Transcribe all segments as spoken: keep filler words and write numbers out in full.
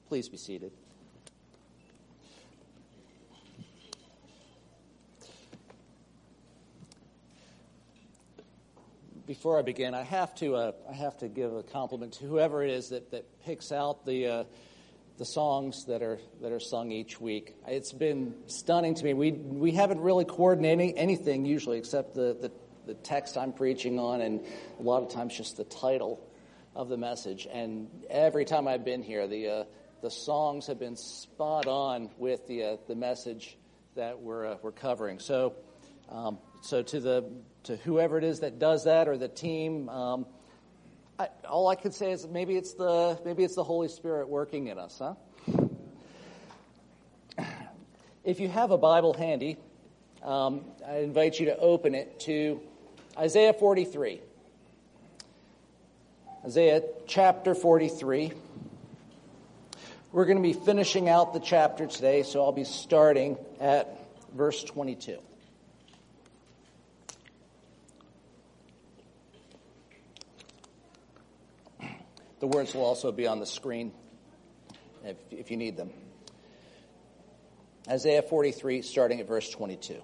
Please be seated. Before I begin, I have to uh, I have to give a compliment to whoever it is that, that picks out the uh, the songs that are that are sung each week. It's been stunning to me. We we haven't really coordinated anything usually except the, the, the text I'm preaching on, and a lot of times just the title of the message. And every time I've been here, the uh, the songs have been spot on with the uh, the message that we're uh, we're covering. So um, so to the to whoever it is that does that, or the team, um, I, all I could say is maybe it's the maybe it's the Holy Spirit working in us, huh? If you have a Bible handy, um, I invite you to open it to Isaiah forty-three. Isaiah chapter forty-three. We're going to be finishing out the chapter today, so I'll be starting at verse twenty-two. The words will also be on the screen if, if you need them. Isaiah forty-three, starting at verse twenty-two.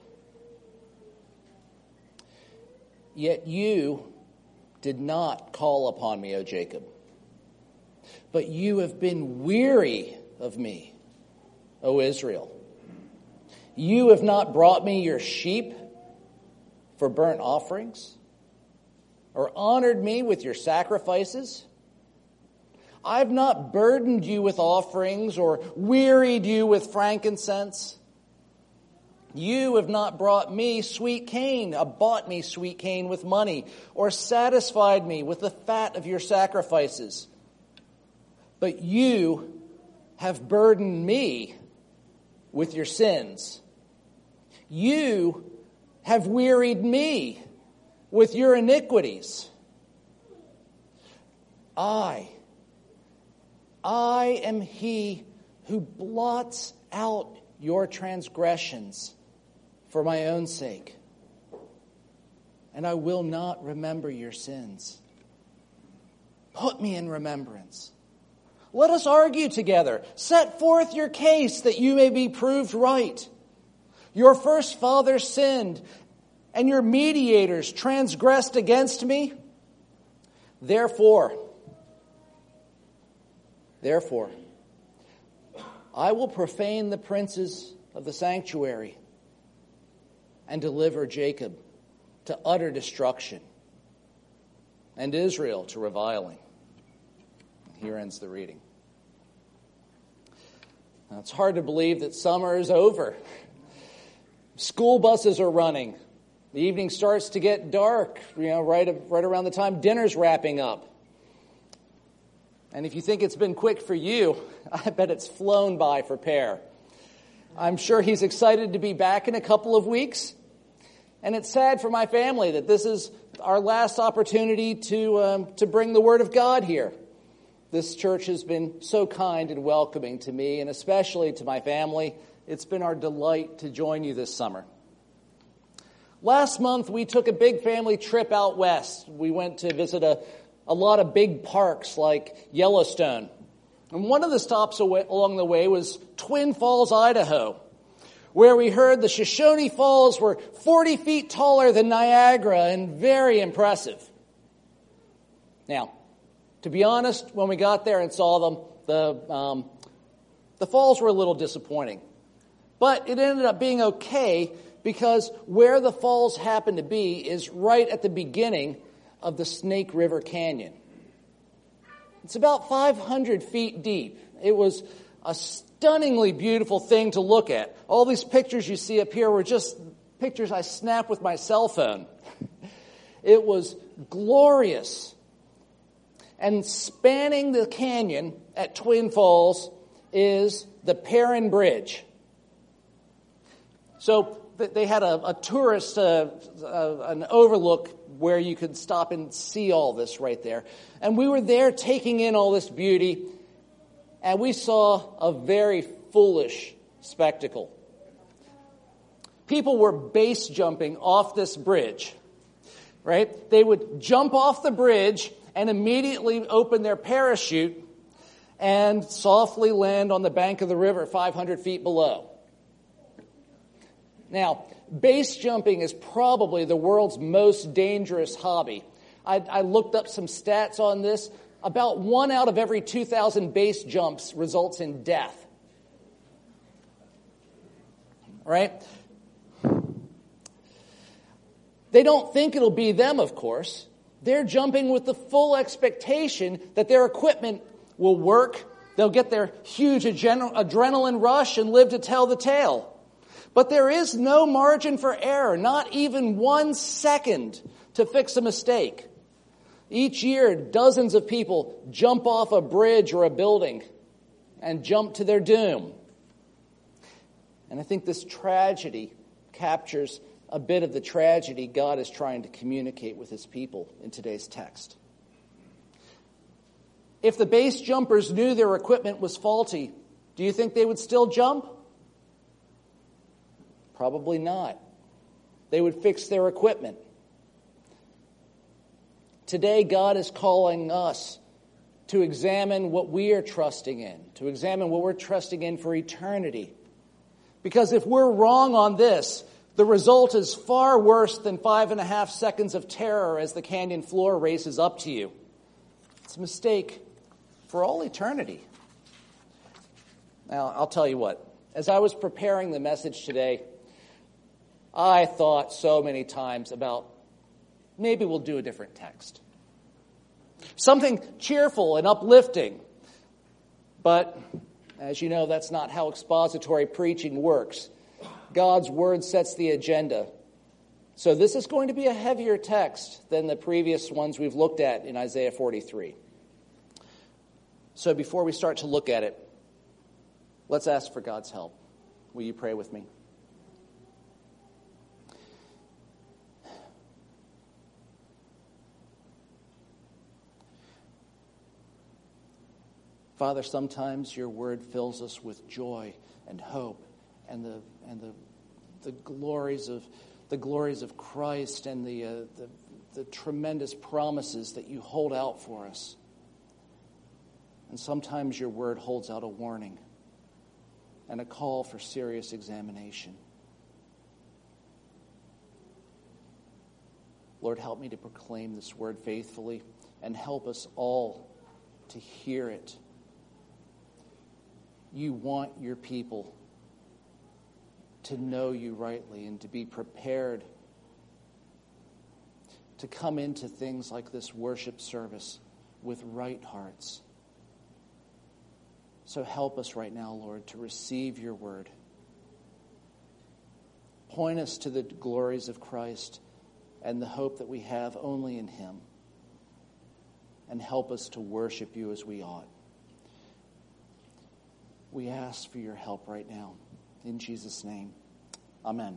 Yet you did not call upon me, O Jacob, but you have been weary of me, O Israel. You have not brought me your sheep for burnt offerings, or honored me with your sacrifices. I've not burdened you with offerings or wearied you with frankincense. You have not brought me sweet cane, uh, bought me sweet cane with money, or satisfied me with the fat of your sacrifices. But you have burdened me with your sins. You have wearied me with your iniquities. I I am he who blots out your transgressions for my own sake, and I will not remember your sins. Put me in remembrance. Let us argue together. Set forth your case that you may be proved right. Your first fathers sinned, and your mediators transgressed against me. Therefore, Therefore, I will profane the princes of the sanctuary and deliver Jacob to utter destruction and Israel to reviling. Here ends the reading. Now, it's hard to believe that summer is over. School buses are running. The evening starts to get dark, you know, right, right around the time dinner's wrapping up. And if you think it's been quick for you, I bet it's flown by for Per. I'm sure he's excited to be back in a couple of weeks. And it's sad for my family that this is our last opportunity to um, to bring the Word of God here. This church has been so kind and welcoming to me, and especially to my family. It's been our delight to join you this summer. Last month, we took a big family trip out west. We went to visit a A lot of big parks like Yellowstone. And one of the stops away, along the way was Twin Falls, Idaho, where we heard the Shoshone Falls were forty feet taller than Niagara and very impressive. Now, to be honest, when we got there and saw them, the, um, the falls were a little disappointing. But it ended up being okay because where the falls happen to be is right at the beginning of the Snake River Canyon. It's about five hundred feet deep. It was a stunningly beautiful thing to look at. All these pictures you see up here were just pictures I snapped with my cell phone. It was glorious. And spanning the canyon at Twin Falls is the Perrin Bridge. So they had a, a tourist, uh, uh, an overlook where you could stop and see all this right there. And we were there taking in all this beauty, and we saw a very foolish spectacle. People were base jumping off this bridge, right? They would jump off the bridge and immediately open their parachute, and softly land on the bank of the river five hundred feet below. Now, base jumping is probably the world's most dangerous hobby. I, I looked up some stats on this. About one out of every two thousand base jumps results in death. Right? They don't think it'll be them, of course. They're jumping with the full expectation that their equipment will work. They'll get their huge adren- adrenaline rush and live to tell the tale. But there is no margin for error, not even one second to fix a mistake. Each year, dozens of people jump off a bridge or a building and jump to their doom. And I think this tragedy captures a bit of the tragedy God is trying to communicate with his people in today's text. If the base jumpers knew their equipment was faulty, do you think they would still jump? Probably not. They would fix their equipment. Today, God is calling us to examine what we are trusting in, to examine what we're trusting in for eternity. Because if we're wrong on this, the result is far worse than five and a half seconds of terror as the canyon floor races up to you. It's a mistake for all eternity. Now, I'll tell you what. As I was preparing the message today, I thought so many times about maybe we'll do a different text. Something cheerful and uplifting. But, as you know, that's not how expository preaching works. God's word sets the agenda. So this is going to be a heavier text than the previous ones we've looked at in Isaiah forty-three. So before we start to look at it, let's ask for God's help. Will you pray with me? Father, sometimes your word fills us with joy and hope and the and the the glories of the glories of Christ and the, uh, the the tremendous promises that you hold out for us. And sometimes your word holds out a warning and a call for serious examination. Lord, help me to proclaim this word faithfully and help us all to hear it. You want your people to know you rightly and to be prepared to come into things like this worship service with right hearts. So help us right now, Lord, to receive your word. Point us to the glories of Christ and the hope that we have only in him. And help us to worship you as we ought. We ask for your help right now. In Jesus' name, amen.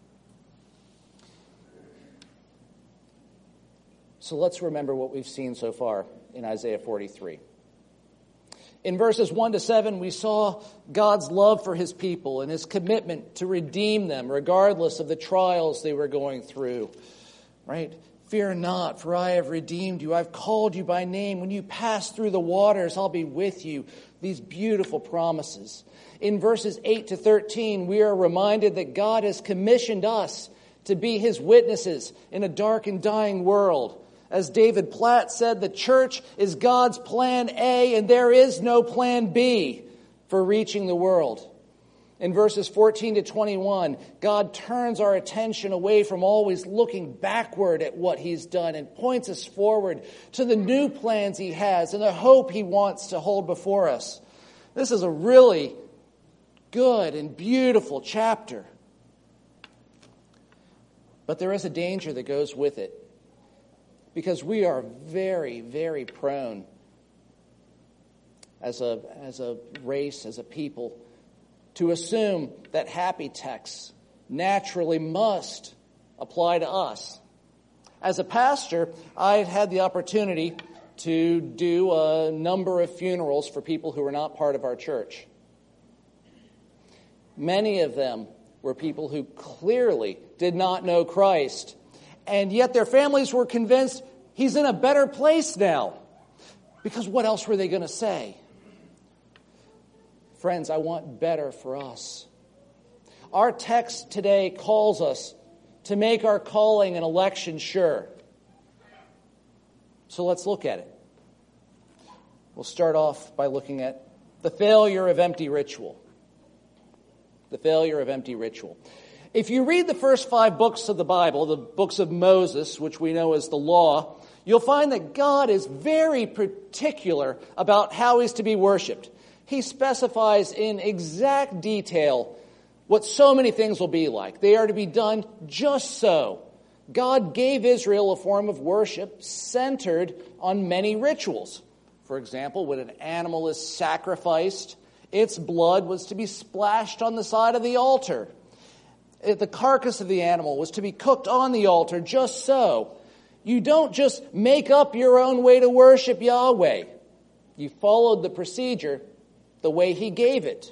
So let's remember what we've seen so far in Isaiah forty-three. In verses one to seven, we saw God's love for his people and his commitment to redeem them regardless of the trials they were going through. Right? Fear not, for I have redeemed you. I've called you by name. When you pass through the waters, I'll be with you. These beautiful promises. In verses eight to thirteen, we are reminded that God has commissioned us to be his witnesses in a dark and dying world. As David Platt said, the church is God's plan A, and there is no plan B for reaching the world. In verses fourteen to twenty-one, God turns our attention away from always looking backward at what he's done and points us forward to the new plans he has and the hope he wants to hold before us. This is a really good and beautiful chapter. But there is a danger that goes with it, because we are very, very prone as a, as a race, as a people, to assume that happy texts naturally must apply to us. As a pastor, I've had the opportunity to do a number of funerals for people who were not part of our church. Many of them were people who clearly did not know Christ, and yet their families were convinced he's in a better place now. Because what else were they going to say? Friends, I want better for us. Our text today calls us to make our calling and election sure. So let's look at it. We'll start off by looking at the failure of empty ritual. The failure of empty ritual. If you read the first five books of the Bible, the books of Moses, which we know as the law, you'll find that God is very particular about how he's to be worshipped. He specifies in exact detail what so many things will be like. They are to be done just so. God gave Israel a form of worship centered on many rituals. For example, when an animal is sacrificed, its blood was to be splashed on the side of the altar. The carcass of the animal was to be cooked on the altar just so. You don't just make up your own way to worship Yahweh. You followed the procedure the way he gave it.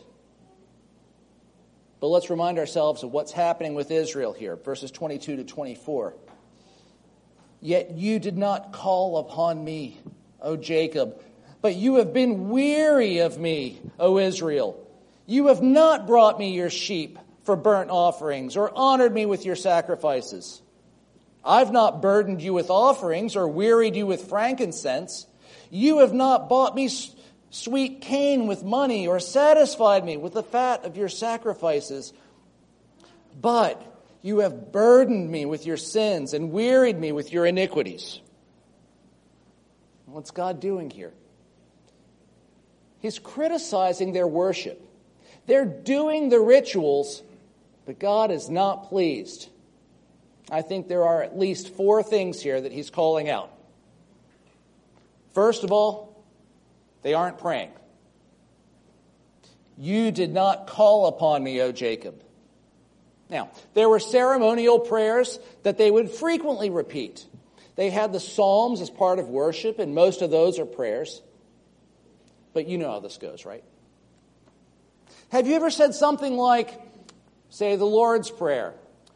But let's remind ourselves of what's happening with Israel here, verses twenty-two to twenty-four. Yet you did not call upon me, O Jacob, but you have been weary of me, O Israel. You have not brought me your sheep for burnt offerings, or honored me with your sacrifices. I've not burdened you with offerings, or wearied you with frankincense. You have not bought me sweet cane with money, or satisfied me with the fat of your sacrifices. But you have burdened me with your sins, and wearied me with your iniquities. What's God doing here? He's criticizing their worship. They're doing the rituals, but God is not pleased. I think there are at least four things here that he's calling out. First of all, they aren't praying. You did not call upon me, O Jacob. Now, there were ceremonial prayers that they would frequently repeat. They had the Psalms as part of worship, and most of those are prayers. But you know how this goes, right? Have you ever said something like, say, the Lord's Prayer,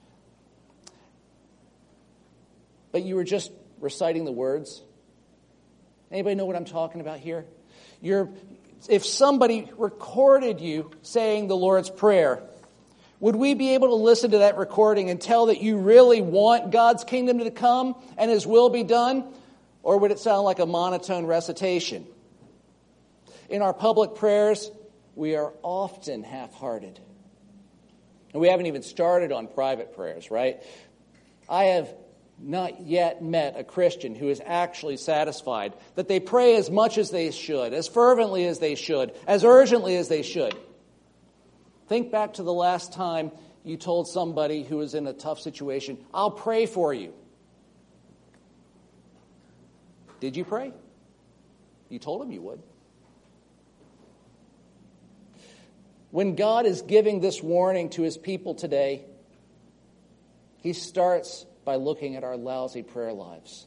but you were just reciting the words? Anybody know what I'm talking about here? You're, if somebody recorded you saying the Lord's Prayer, would we be able to listen to that recording and tell that you really want God's kingdom to come and his will be done? Or would it sound like a monotone recitation? In our public prayers, we are often half-hearted. And we haven't even started on private prayers, right? I have not yet met a Christian who is actually satisfied that they pray as much as they should, as fervently as they should, as urgently as they should. Think back to the last time you told somebody who was in a tough situation, I'll pray for you. Did you pray? You told him you would. When God is giving this warning to his people today, he starts by looking at our lousy prayer lives.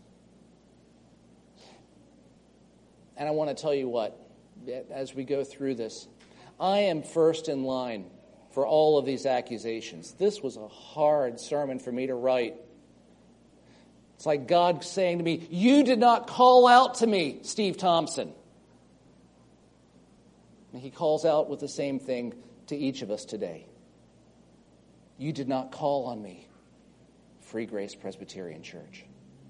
And I want to tell you what, as we go through this, I am first in line for all of these accusations. This was a hard sermon for me to write. It's like God saying to me, you did not call out to me, Steve Thompson. And he calls out with the same thing to each of us today. You did not call on me, Free Grace Presbyterian Church.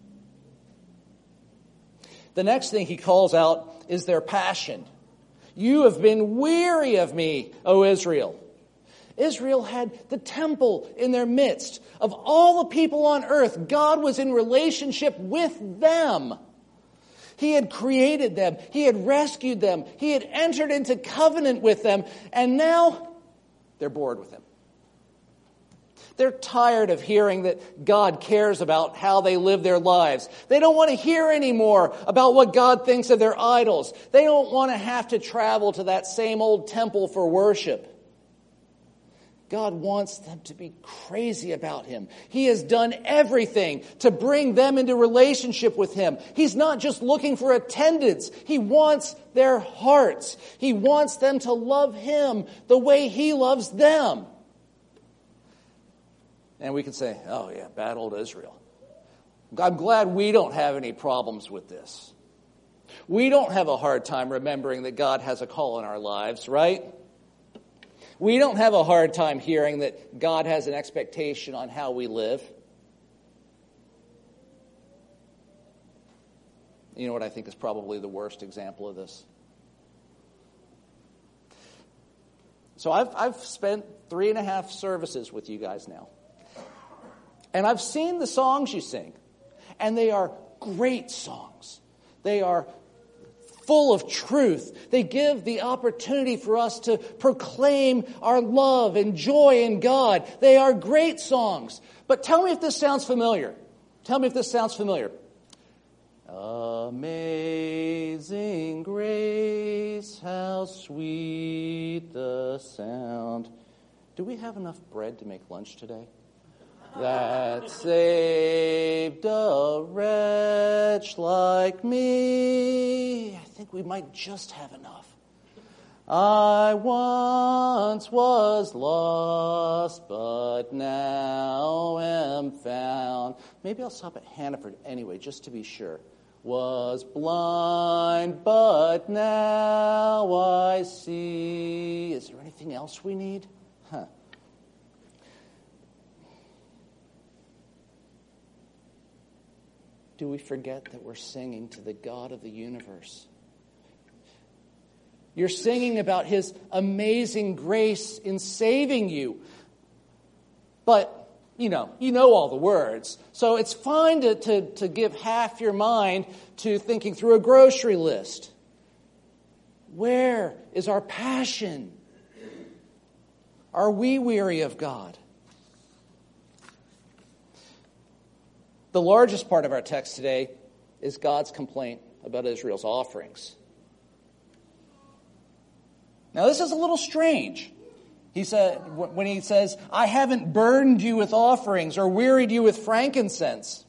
The next thing he calls out is their passion. You have been weary of me, O Israel. Israel had the temple in their midst. Of all the people on earth, God was in relationship with them. He had created them. He had rescued them. He had entered into covenant with them. And now they're bored with him. They're tired of hearing that God cares about how they live their lives. They don't want to hear anymore about what God thinks of their idols. They don't want to have to travel to that same old temple for worship. God wants them to be crazy about him. He has done everything to bring them into relationship with him. He's not just looking for attendance. He wants their hearts. He wants them to love him the way he loves them. And we can say, oh yeah, bad old Israel. I'm glad we don't have any problems with this. We don't have a hard time remembering that God has a call in our lives, right? We don't have a hard time hearing that God has an expectation on how we live. You know what I think is probably the worst example of this? So I've I've spent three and a half services with you guys now. And I've seen the songs you sing. And they are great songs. They are full of truth. They give the opportunity for us to proclaim our love and joy in God. They are great songs. But tell me if this sounds familiar. Tell me if this sounds familiar. Amazing grace, how sweet the sound. Do we have enough bread to make lunch today? That saved a wretch like me. I think we might just have enough. I once was lost, but now am found. Maybe I'll stop at Hannaford anyway, just to be sure. Was blind, but now I see. Is there anything else we need? Huh. Do we forget that we're singing to the God of the universe? You're singing about His amazing grace in saving you. But, you know, you know all the words. So it's fine to, to, to give half your mind to thinking through a grocery list. Where is our passion? Are we weary of God? The largest part of our text today is God's complaint about Israel's offerings. Now, this is a little strange. He said, when he says, I haven't burdened you with offerings or wearied you with frankincense.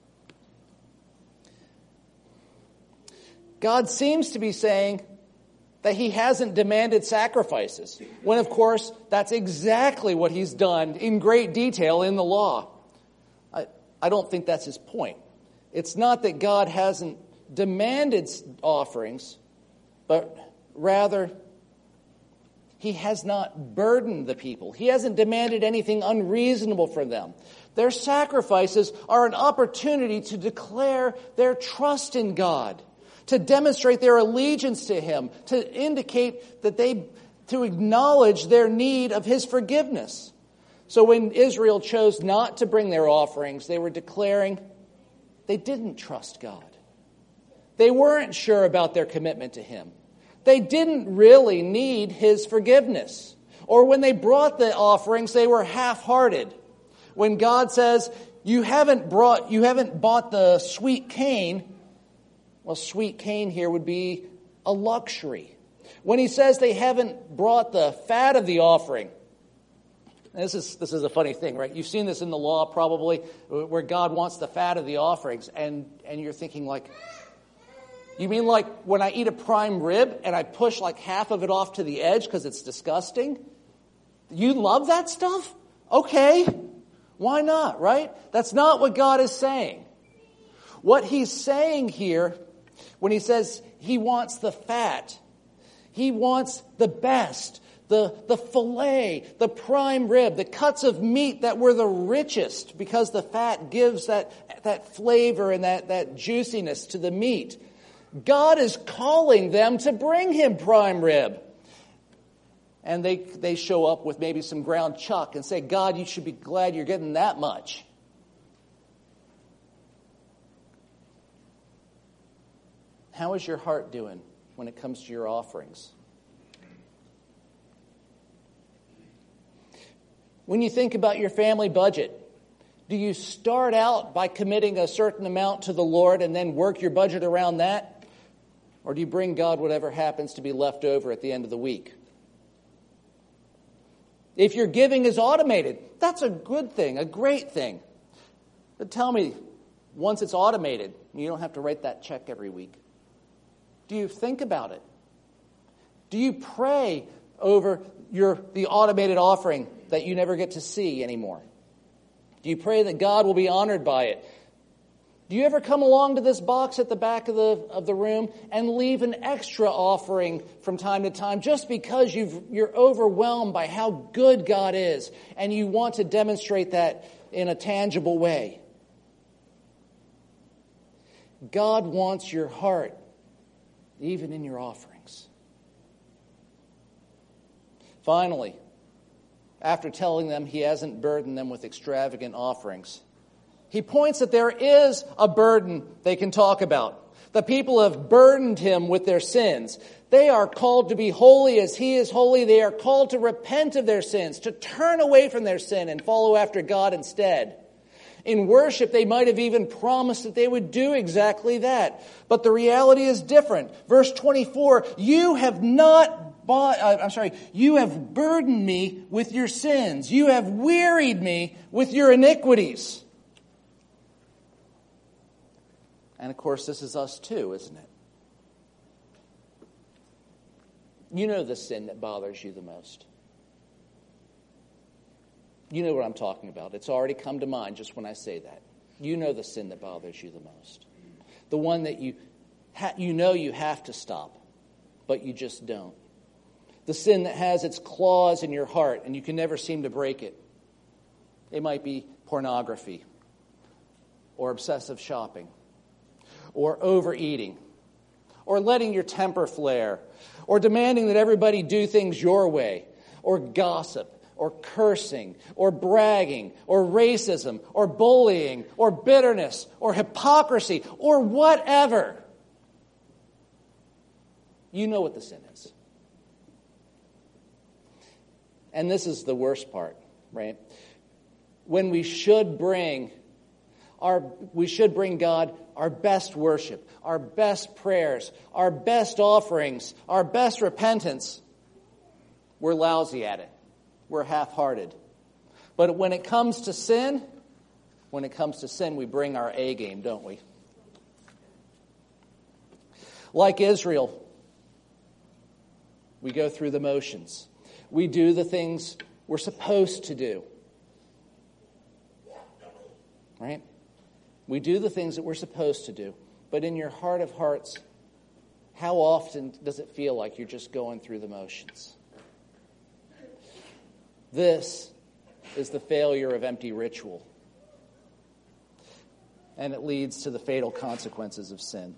God seems to be saying that He hasn't demanded sacrifices, when, of course, that's exactly what He's done in great detail in the law. I don't think that's his point. It's not that God hasn't demanded offerings, but rather He has not burdened the people. He hasn't demanded anything unreasonable from them. Their sacrifices are an opportunity to declare their trust in God, to demonstrate their allegiance to Him, to indicate that they, to acknowledge their need of His forgiveness. So when Israel chose not to bring their offerings, they were declaring they didn't trust God. They weren't sure about their commitment to Him. They didn't really need His forgiveness. Or when they brought the offerings, they were half-hearted. When God says, you haven't brought, you haven't bought the sweet cane, well, sweet cane here would be a luxury. When He says they haven't brought the fat of the offering, This is this is a funny thing, right? You've seen this in the law probably, where God wants the fat of the offerings, and, and you're thinking like, you mean like when I eat a prime rib and I push like half of it off to the edge because it's disgusting? You love that stuff? Okay, why not, right? That's not what God is saying. What He's saying here, when He says He wants the fat, He wants the best. The, the fillet, the prime rib, the cuts of meat that were the richest because the fat gives that, that flavor and that, that juiciness to the meat. God is calling them to bring Him prime rib. And they, they show up with maybe some ground chuck and say, God, you should be glad you're getting that much. How is your heart doing when it comes to your offerings? When you think about your family budget, do you start out by committing a certain amount to the Lord and then work your budget around that? Or do you bring God whatever happens to be left over at the end of the week? If your giving is automated, that's a good thing, a great thing. But tell me, once it's automated, you don't have to write that check every week. Do you think about it? Do you pray over your the automated offering that you never get to see anymore? Do you pray that God will be honored by it? Do you ever come along to this box at the back of the of the room and leave an extra offering from time to time just because you've, you're overwhelmed by how good God is and you want to demonstrate that in a tangible way? God wants your heart, even in your offerings. Finally, after telling them he hasn't burdened them with extravagant offerings, he points that there is a burden they can talk about. The people have burdened him with their sins. They are called to be holy as he is holy. They are called to repent of their sins, to turn away from their sin and follow after God instead. In worship, they might have even promised that they would do exactly that. But the reality is different. Verse twenty-four, you have not bought, uh, I'm sorry, you have burdened me with your sins. You have wearied me with your iniquities. And of course, this is us too, isn't it? You know the sin that bothers you the most. You know what I'm talking about. It's already come to mind just when I say that. You know the sin that bothers you the most. The one that you ha- you know you have to stop, but you just don't. The sin that has its claws in your heart and you can never seem to break it. It might be pornography or obsessive shopping or overeating or letting your temper flare or demanding that everybody do things your way or gossip or cursing, or bragging, or racism, or bullying, or bitterness, or hypocrisy, or whatever. You know what the sin is. And this is the worst part, right? When we should bring our, we should bring God our best worship, our best prayers, our best offerings, our best repentance, we're lousy at it. We're half-hearted. But when it comes to sin, when it comes to sin, we bring our A game, don't we? Like Israel, we go through the motions. We do the things we're supposed to do. Right? We do the things that we're supposed to do. But in your heart of hearts, how often does it feel like you're just going through the motions? This is the failure of empty ritual. And it leads to the fatal consequences of sin.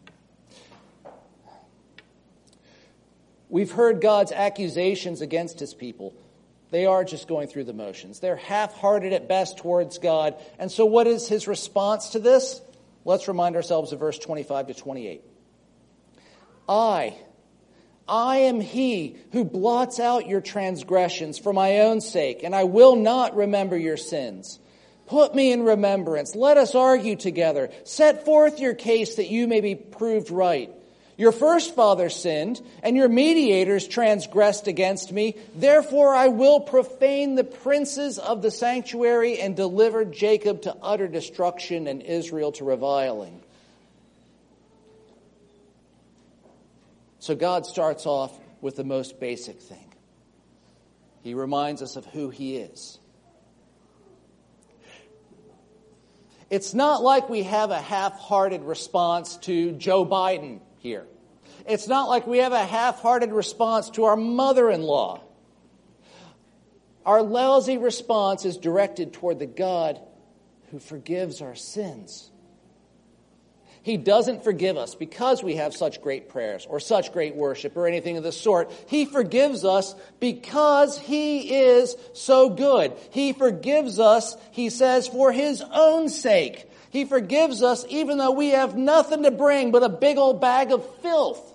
We've heard God's accusations against his people. They are just going through the motions. They're half-hearted at best towards God. And so what is his response to this? Let's remind ourselves of verse twenty-five to twenty-eight. I... I am he who blots out your transgressions for my own sake, and I will not remember your sins. Put me in remembrance. Let us argue together. Set forth your case that you may be proved right. Your first father sinned, and your mediators transgressed against me. Therefore I will profane the princes of the sanctuary and deliver Jacob to utter destruction and Israel to reviling. So God starts off with the most basic thing. He reminds us of who he is. It's not like we have a half-hearted response to Joe Biden here. It's not like we have a half-hearted response to our mother-in-law. Our lousy response is directed toward the God who forgives our sins. He doesn't forgive us because we have such great prayers or such great worship or anything of the sort. He forgives us because he is so good. He forgives us, he says, for his own sake. He forgives us even though we have nothing to bring but a big old bag of filth.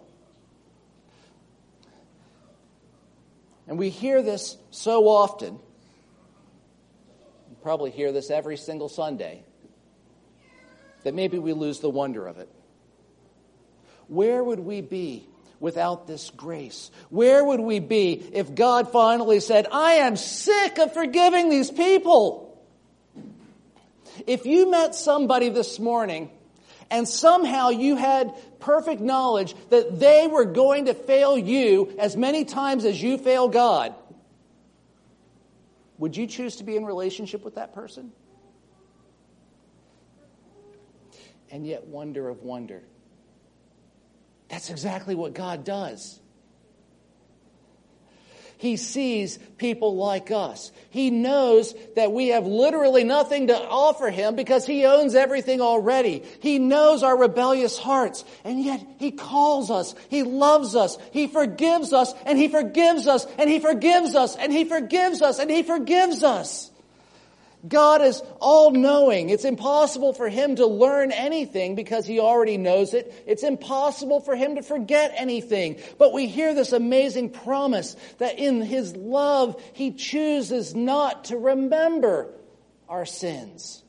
And we hear this so often. You probably hear this every single Sunday. That maybe we lose the wonder of it. Where would we be without this grace? Where would we be if God finally said, I am sick of forgiving these people? If you met somebody this morning and somehow you had perfect knowledge that they were going to fail you as many times as you fail God, would you choose to be in relationship with that person? and yet wonder of wonder. That's exactly what God does. He sees people like us. He knows that we have literally nothing to offer Him because He owns everything already. He knows our rebellious hearts, and yet He calls us. He loves us. He forgives us, and He forgives us, and He forgives us, and He forgives us, and He forgives us. God is all-knowing. It's impossible for Him to learn anything because He already knows it. It's impossible for Him to forget anything. But we hear this amazing promise that in His love, He chooses not to remember our sins.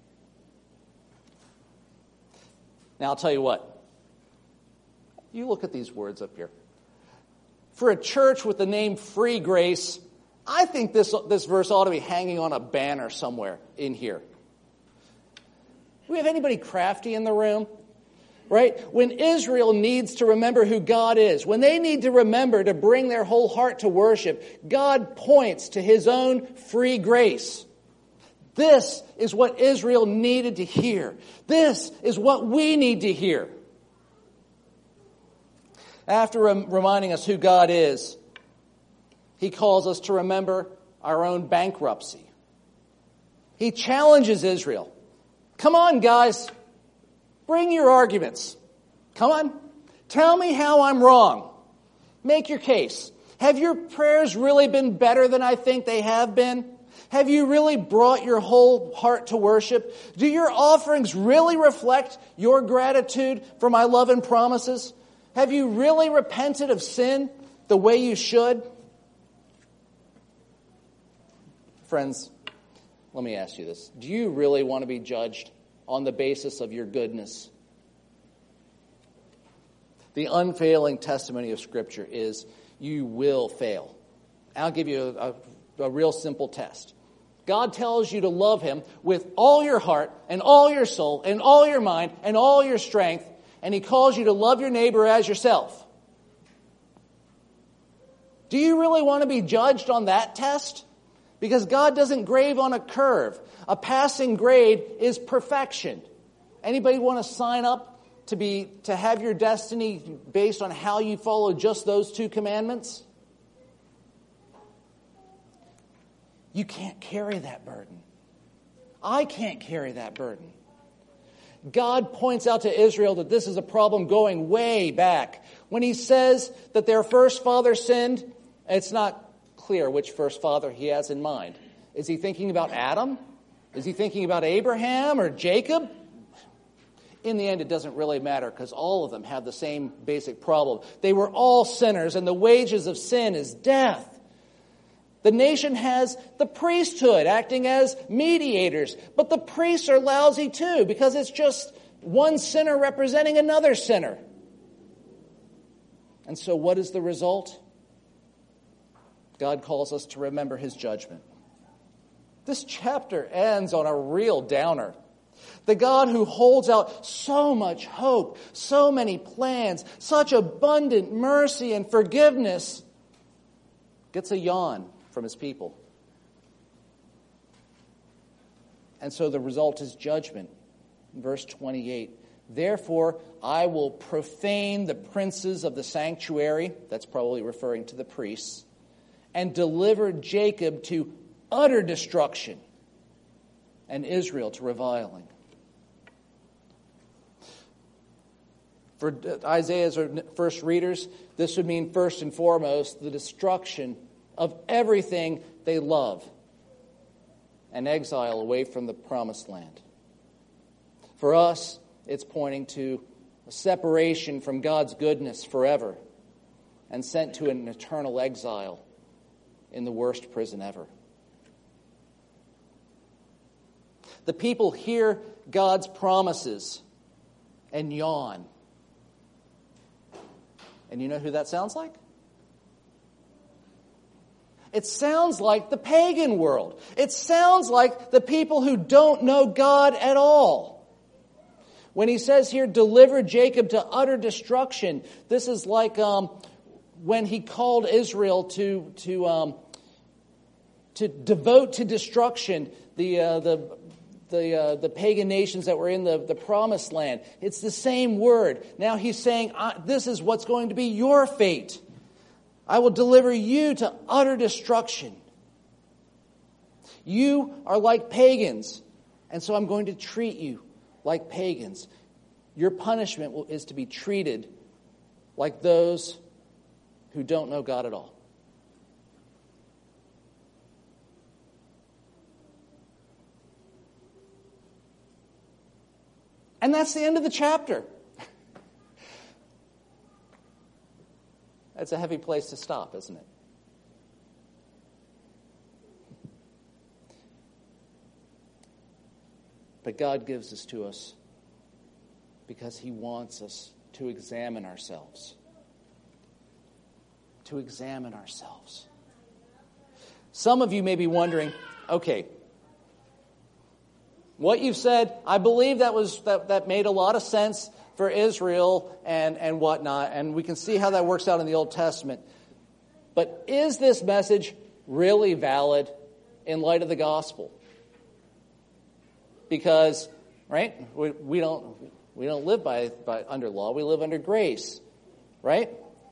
Now, I'll tell you what. You look at these words up here. For a church with the name Free Grace, I think this, this verse ought to be hanging on a banner somewhere in here. Do we have anybody crafty in the room? Right? When Israel needs to remember who God is, when they need to remember to bring their whole heart to worship, God points to His own free grace. This is what Israel needed to hear. This is what we need to hear. After rem- reminding us who God is, He calls us to remember our own bankruptcy. He challenges Israel. Come on, guys. Bring your arguments. Come on. Tell me how I'm wrong. Make your case. Have your prayers really been better than I think they have been? Have you really brought your whole heart to worship? Do your offerings really reflect your gratitude for my love and promises? Have you really repented of sin the way you should? Friends, let me ask you this. Do you really want to be judged on the basis of your goodness? The unfailing testimony of Scripture is you will fail. I'll give you a, a, a real simple test. God tells you to love Him with all your heart and all your soul and all your mind and all your strength, and He calls you to love your neighbor as yourself. Do you really want to be judged on that test? Because God doesn't grade on a curve. A passing grade is perfection. Anybody want to sign up to be to have your destiny based on how you follow just those two commandments? You can't carry that burden. I can't carry that burden. God points out to Israel that this is a problem going way back. When He says that their first father sinned, it's not clear which first father He has in mind. Is He thinking about Adam? Is He thinking about Abraham or Jacob? In the end, it doesn't really matter because all of them have the same basic problem. They were all sinners, and the wages of sin is death. The nation has the priesthood acting as mediators, but the priests are lousy too because it's just one sinner representing another sinner. And so what is the result? God calls us to remember His judgment. This chapter ends on a real downer. The God who holds out so much hope, so many plans, such abundant mercy and forgiveness, gets a yawn from His people. And so the result is judgment. Verse twenty-eight. Therefore, I will profane the princes of the sanctuary, that's probably referring to the priests, and deliver Jacob to utter destruction and Israel to reviling. For Isaiah's first readers, this would mean first and foremost the destruction of everything they love and exile away from the promised land. For us, it's pointing to a separation from God's goodness forever and sent to an eternal exile in the worst prison ever. The people hear God's promises and yawn. And you know who that sounds like? It sounds like the pagan world. It sounds like the people who don't know God at all. When He says here, deliver Jacob to utter destruction, this is like um, when He called Israel to to um, to devote to destruction the uh, the the uh, the pagan nations that were in the, the promised land. It's the same word. Now he's saying, this is what's going to be your fate. I will deliver you to utter destruction. You are like pagans, and so I'm going to treat you like pagans. Your punishment will, is to be treated like those who don't know God at all. And that's the end of the chapter. That's a heavy place to stop, isn't it? But God gives this to us because He wants us to examine ourselves. To examine ourselves. Some of you may be wondering, okay, what you've said, I believe that was that, that made a lot of sense for Israel and, and whatnot, and we can see how that works out in the Old Testament. But is this message really valid in light of the gospel? Because, right, we, we don't we don't live by, by under law, we live under grace, right?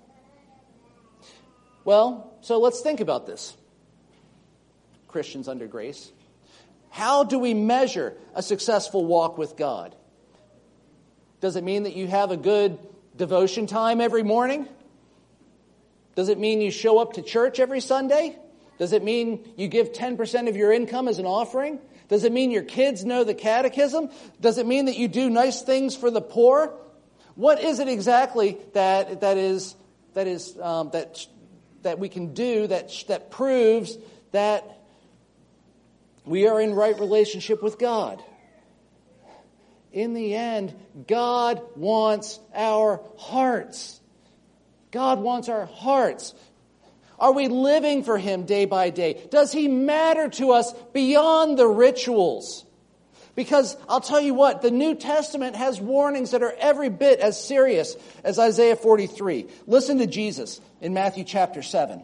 Well, so let's think about this. Christians under grace. How do we measure a successful walk with God? Does it mean that you have a good devotion time every morning? Does it mean you show up to church every Sunday? Does it mean you give ten percent of your income as an offering? Does it mean your kids know the catechism? Does it mean that you do nice things for the poor? What is it exactly that that is that is um, that that we can do that that proves that we are in right relationship with God? In the end, God wants our hearts. God wants our hearts. Are we living for Him day by day? Does He matter to us beyond the rituals? Because I'll tell you what, the New Testament has warnings that are every bit as serious as Isaiah forty-three. Listen to Jesus in Matthew chapter seven.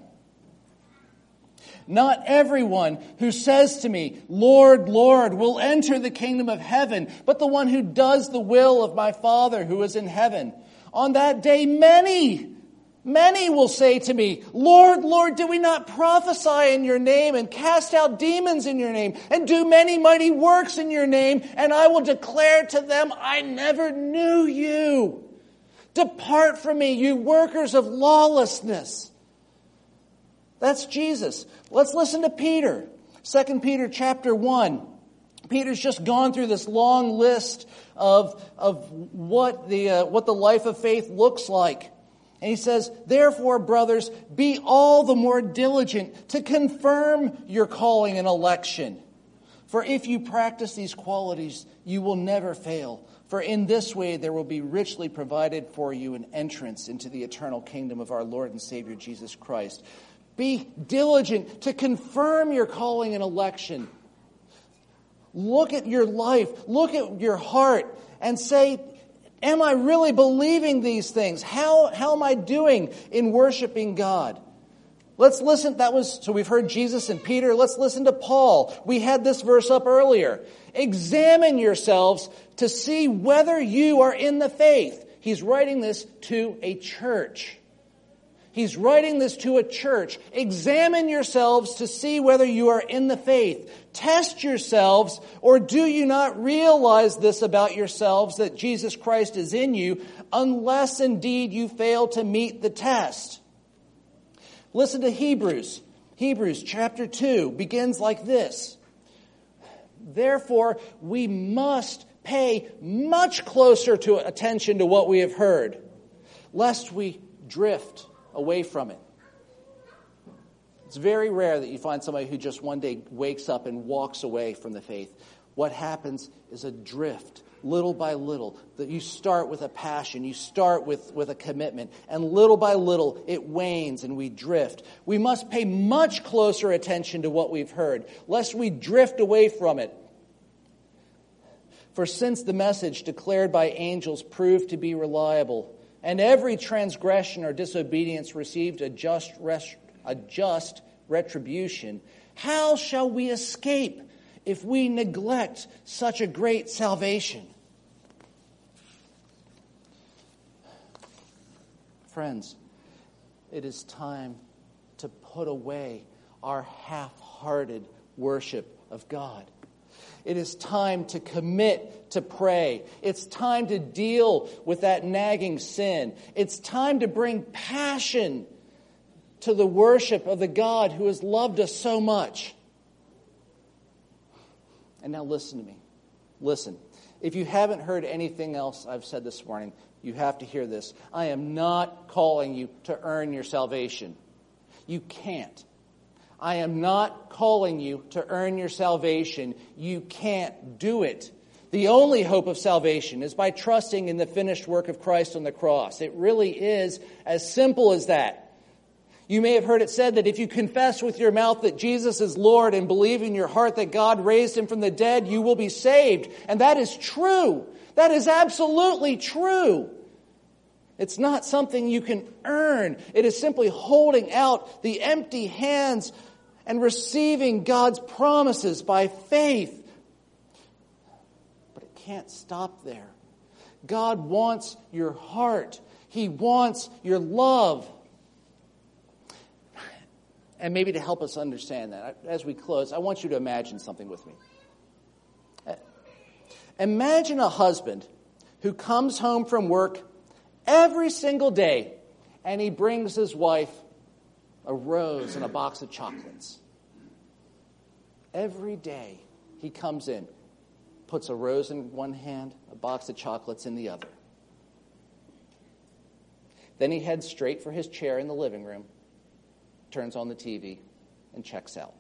Not everyone who says to me, Lord, Lord, will enter the kingdom of heaven, but the one who does the will of my Father who is in heaven. On that day, many, many will say to me, Lord, Lord, did we not prophesy in your name and cast out demons in your name and do many mighty works in your name? And I will declare to them, I never knew you. Depart from me, you workers of lawlessness. That's Jesus. Let's listen to Peter. Second Peter chapter one. Peter's just gone through this long list of, of what the uh, what the life of faith looks like. And he says, therefore, brothers, be all the more diligent to confirm your calling and election. For if you practice these qualities, you will never fail. For in this way there will be richly provided for you an entrance into the eternal kingdom of our Lord and Savior Jesus Christ. Be diligent to confirm your calling and election. Look at your life, look at your heart, and say, am I really believing these things? How, how am I doing in worshiping God? Let's listen. That was, so we've heard Jesus and Peter. Let's listen to Paul. We had this verse up earlier. Examine yourselves to see whether you are in the faith. He's writing this to a church. He's writing this to a church. Examine yourselves to see whether you are in the faith. Test yourselves, or do you not realize this about yourselves, that Jesus Christ is in you, unless indeed you fail to meet the test? Listen to Hebrews. Hebrews chapter two begins like this. Therefore, we must pay much closer to attention to what we have heard, lest we drift away from it. It's very rare that you find somebody who just one day wakes up and walks away from the faith. What happens is a drift, little by little. That you start with a passion, you start with, with a commitment, and little by little it wanes and we drift. We must pay much closer attention to what we've heard, lest we drift away from it. For since the message declared by angels proved to be reliable, and every transgression or disobedience received a just, res- a just retribution, how shall we escape if we neglect such a great salvation? Friends, it is time to put away our half-hearted worship of God. It is time to commit to pray. It's time to deal with that nagging sin. It's time to bring passion to the worship of the God who has loved us so much. And now listen to me. Listen. If you haven't heard anything else I've said this morning, you have to hear this. I am not calling you to earn your salvation. You can't. I am not calling you to earn your salvation. You can't do it. The only hope of salvation is by trusting in the finished work of Christ on the cross. It really is as simple as that. You may have heard it said that if you confess with your mouth that Jesus is Lord and believe in your heart that God raised him from the dead, you will be saved. And that is true. That is absolutely true. It's not something you can earn. It is simply holding out the empty hands and receiving God's promises by faith. But it can't stop there. God wants your heart. He wants your love. And maybe to help us understand that, as we close, I want you to imagine something with me. Imagine a husband who comes home from work every single day and he brings his wife a rose and a box of chocolates. Every day he comes in, puts a rose in one hand, a box of chocolates in the other. Then he heads straight for his chair in the living room, turns on the T V, and checks out.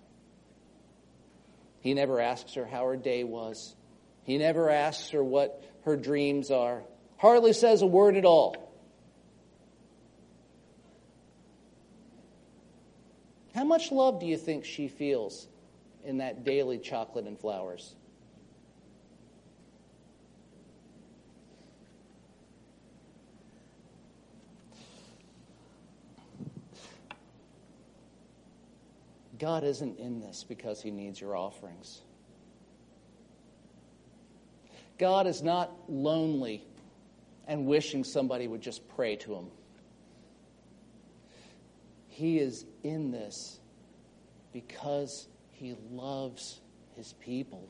He never asks her how her day was. He never asks her what her dreams are. Hardly says a word at all. How much love do you think she feels in that daily chocolate and flowers? God isn't in this because he needs your offerings. God is not lonely and wishing somebody would just pray to him. He is in this because he loves his people.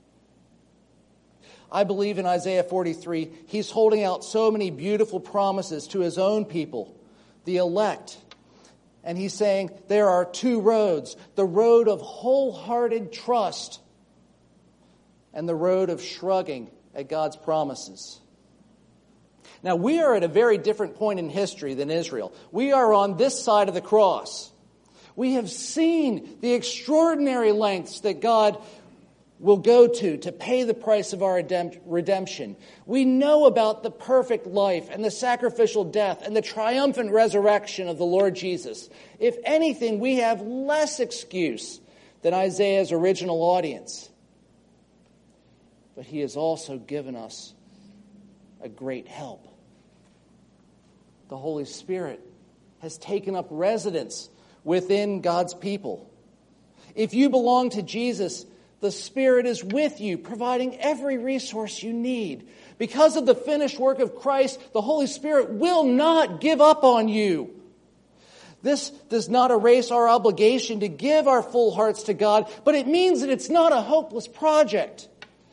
I believe in Isaiah forty-three, he's holding out so many beautiful promises to his own people, the elect. And he's saying there are two roads, the road of wholehearted trust and the road of shrugging at God's promises. Now, we are at a very different point in history than Israel. We are on this side of the cross. We have seen the extraordinary lengths that God will go to to pay the price of our redemption. We know about the perfect life and the sacrificial death and the triumphant resurrection of the Lord Jesus. If anything, we have less excuse than Isaiah's original audience. But he has also given us a great help. The Holy Spirit has taken up residence within God's people. If you belong to Jesus, the Spirit is with you, providing every resource you need. Because of the finished work of Christ, the Holy Spirit will not give up on you. This does not erase our obligation to give our full hearts to God, but it means that it's not a hopeless project.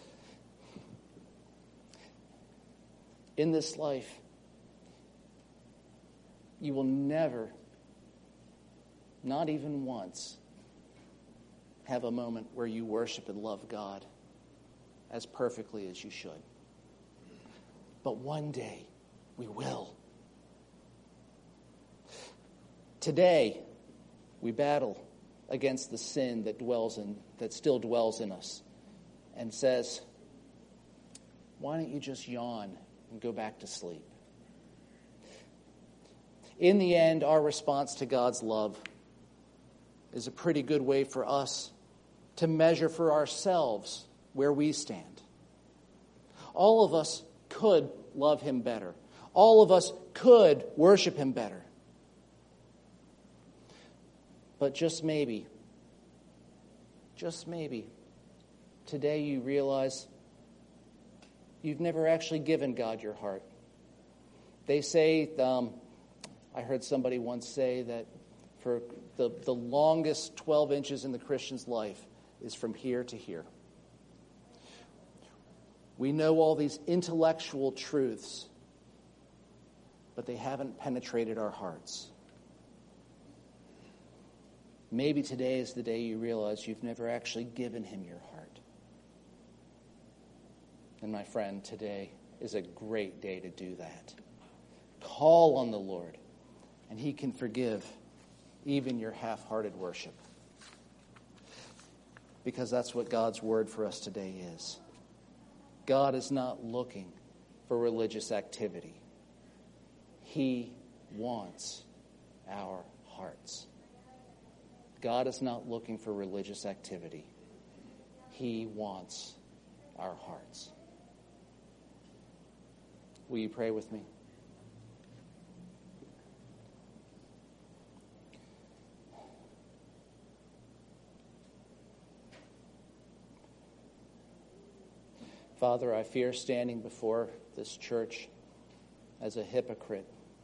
In this life, you will never, not even once, have a moment where you worship and love God as perfectly as you should. But one day, we will. Today, we battle against the sin that dwells in, that still dwells in us and says, why don't you just yawn and go back to sleep? In the end, our response to God's love is a pretty good way for us to measure for ourselves where we stand. All of us could love him better. All of us could worship him better. But just maybe, just maybe, today you realize you've never actually given God your heart. They say, um, I heard somebody once say that for the, the longest twelve inches in the Christian's life is from here to here. We know all these intellectual truths, but they haven't penetrated our hearts. Maybe today is the day you realize you've never actually given him your heart. And my friend, today is a great day to do that. Call on the Lord, and he can forgive even your half-hearted worship. Because that's what God's word for us today is. God is not looking for religious activity. He wants our hearts. God is not looking for religious activity. He wants our hearts. Will you pray with me? Father, I fear standing before this church as a hypocrite.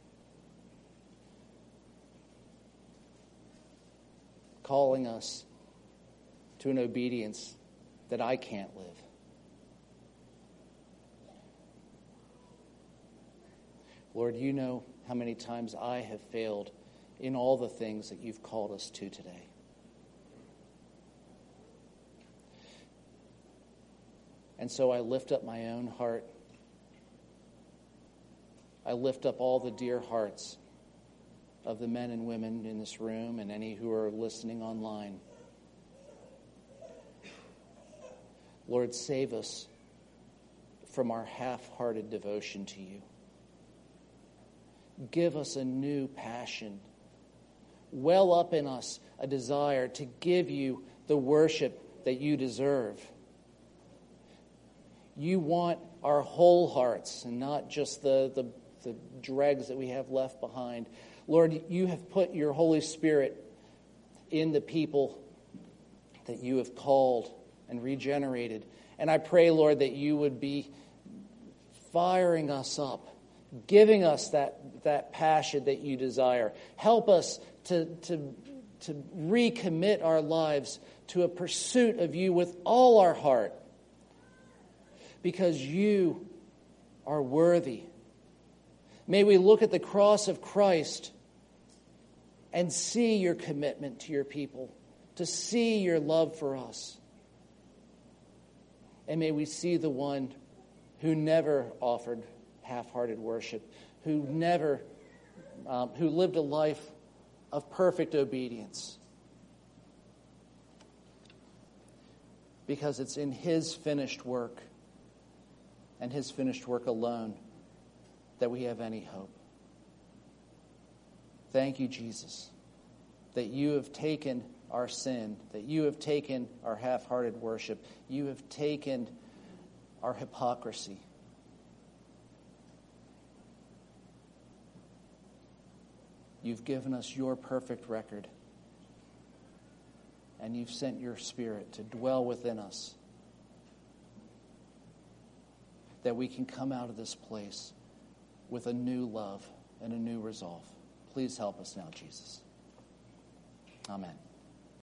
Calling us to an obedience that I can't live. Lord, you know how many times I have failed in all the things that you've called us to today. And so I lift up my own heart. I lift up all the dear hearts of the men and women in this room and any who are listening online. Lord, save us from our half-hearted devotion to you. Give us a new passion. Well up in us a desire to give you the worship that you deserve. You want our whole hearts and not just the, the, the dregs that we have left behind. Lord, you have put your Holy Spirit in the people that you have called and regenerated. And I pray, Lord, that you would be firing us up, giving us that, that passion that you desire. Help us to, to, to recommit our lives to a pursuit of you with all our heart. Because you are worthy. May we look at the cross of Christ and see your commitment to your people, to see your love for us. And may we see the one who never offered half-hearted worship, who never, um, who lived a life of perfect obedience. Because it's in his finished work and his finished work alone that we have any hope. Thank you, Jesus, that you have taken our sin, that you have taken our half-hearted worship, you have taken our hypocrisy. You've given us your perfect record, and you've sent your Spirit to dwell within us, that we can come out of this place with a new love and a new resolve. Please help us now, Jesus. Amen.